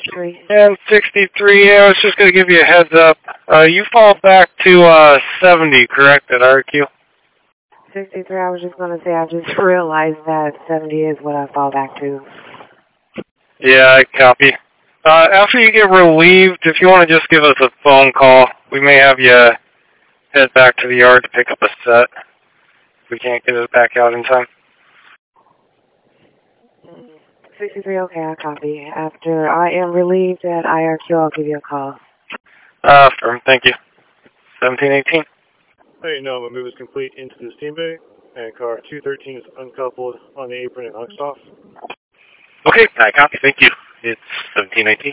63. And 63, I was just going to give you a heads up. You fall back to 70, correct, at RQ? 63, I was just going to say, I just realized that 70 is what I fall back to. Yeah, I copy. After you get relieved, if you want to just give us a phone call, we may have you head back to the yard to pick up a set. If we can't get it back out in time. 63, okay, I copy. After I am relieved at IRQ, I'll give you a call. Firm, thank you. 1718. Hey, no, my move is complete into the steam bay, and car 213 is uncoupled on the apron and hunched off. Okay, I copy, thank you. It's 1718.